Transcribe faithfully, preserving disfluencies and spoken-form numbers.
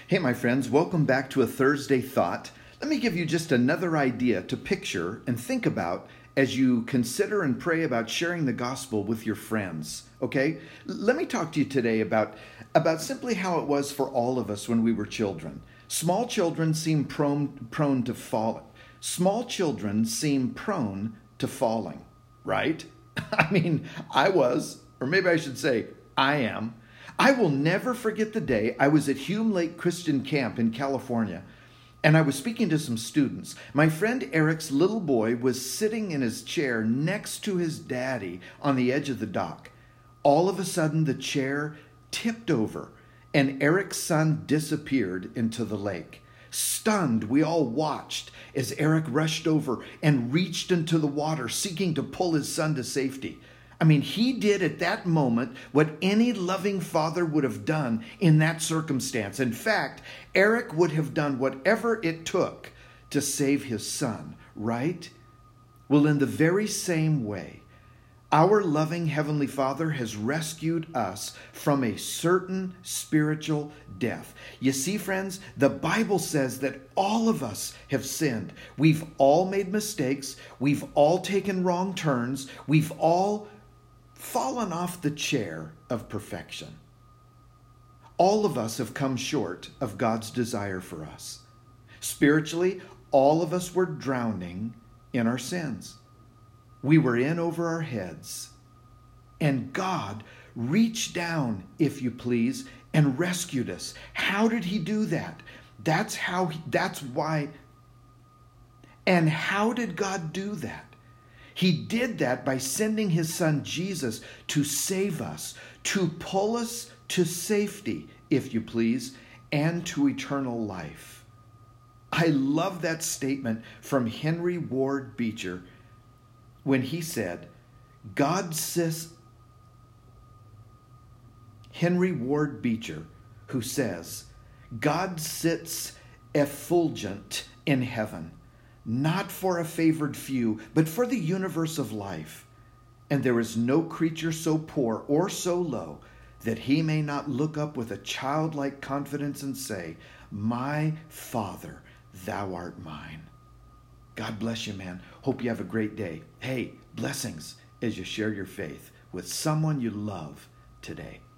Hey, my friends, welcome back to a Thursday Thought. Let me give you just another idea to picture and think about as you consider and pray about sharing the gospel with your friends, okay? Let me talk to you today about, about simply how it was for all of us when we were children. Small children seem prone, prone to fall. Small children seem prone to falling, right? I mean, I was, or maybe I should say, I am. I will never forget the day I was at Hume Lake Christian Camp in California, and I was speaking to some students. My friend Eric's little boy was sitting in his chair next to his daddy on the edge of the dock. All of a sudden, the chair tipped over, and Eric's son disappeared into the lake. Stunned, we all watched as Eric rushed over and reached into the water, seeking to pull his son to safety. I mean, he did at that moment what any loving father would have done in that circumstance. In fact, Eric would have done whatever it took to save his son, right? Well, in the very same way, our loving Heavenly Father has rescued us from a certain spiritual death. You see, friends, the Bible says that all of us have sinned. We've all made mistakes. We've all taken wrong turns. We've all fallen off the chair of perfection. All of us have come short of God's desire for us. Spiritually, all of us were drowning in our sins. We were in over our heads. And God reached down, if you please, and rescued us. How did he do that? That's how, he, that's why. And how did God do that? He did that by sending his son Jesus to save us, to pull us to safety, if you please, and to eternal life. I love that statement from Henry Ward Beecher when he said, God says, Henry Ward Beecher, who says, God sits effulgent in heaven, not for a favored few, but for the universe of life. And there is no creature so poor or so low that he may not look up with a childlike confidence and say, my Father, thou art mine. God bless you, man. Hope you have a great day. Hey, blessings as you share your faith with someone you love today.